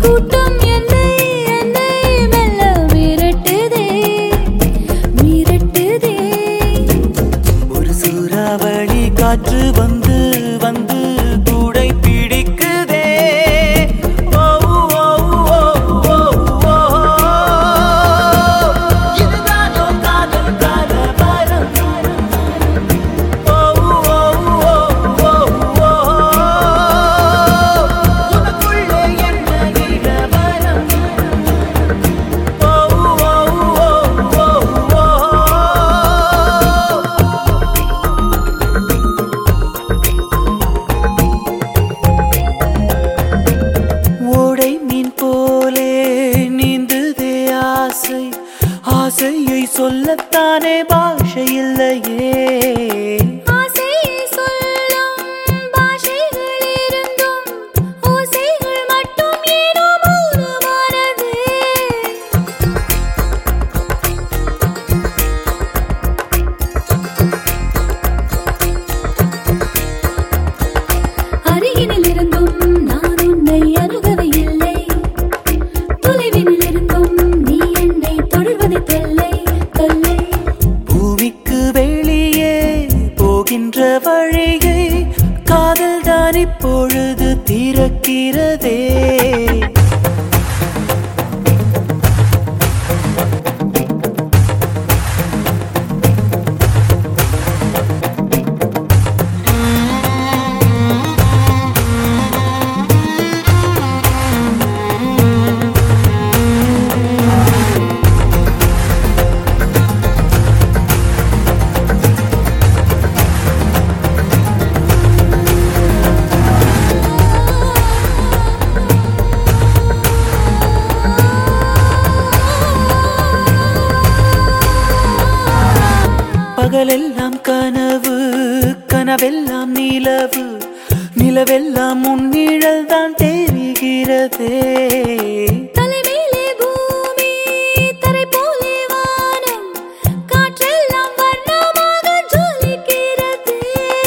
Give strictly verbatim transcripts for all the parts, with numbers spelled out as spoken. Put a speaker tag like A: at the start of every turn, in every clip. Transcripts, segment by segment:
A: கூட்டம் என்னை என்னை மெல்ல மிரட்டுதே மிரட்டுதே.
B: ஒரு சூறாவளி காற்று வந்து வந்து கூடை பிடிக்குதே. ஓ ஓ ஓ ஓ ஓ இதுதானோ காதல் கலவரம். ஓ ஓ ஓ ஓ ஓ உனக்குள்ளே என்ன நிலவரம். ஓ ஓ ஓ ஓ ஓ ஓடை மீன் போலே நீந்துதே ஆசை. ஆசையை சொல்லத்தானே பாஷை இல்லையே.
A: ஆசையை சொல்லும் பாஷைகள் இருந்தும் ஓசைகள் மட்டும் ஏனோ மௌனமானதே. அருகினில் இருந்தும் நான் உன்னை அணுகவே இல்லை. தொலைவினில் இருந்தும் நீ என்னை தொடர்வதை தொல்லை தொல்லை.
B: பூமிக்கு வெளியே போகின்ற வழியை காதல் தான் இப்பொழுது திறக்கிறதே. பகலெல்லாம் கனவு, கனவெல்லாம் நிலவு, நிலவெல்லாம் உன்னிழல் தான் தெரிகிறதே.
A: தலைமேலே பூமி தரை போலே வானம் காற்றெல்லாம் வண்ணமாக ஜொலிக்கிறதே.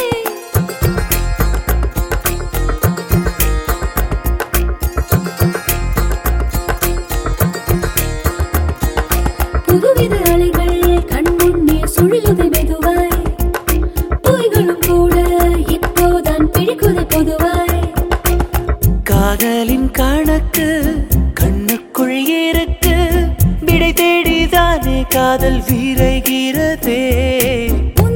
A: புதுவித அலைகள் கண் முன்னே சுழிலுதை மெதுவாய். பொய்களும் கூட இப்போதான் பிடிக்குதை பொதுவாய்.
B: காதலின் கணக்கு கண்ணுக்குள் இருக்கு. விடை தேடிதானே காதல் விரைகிறதே.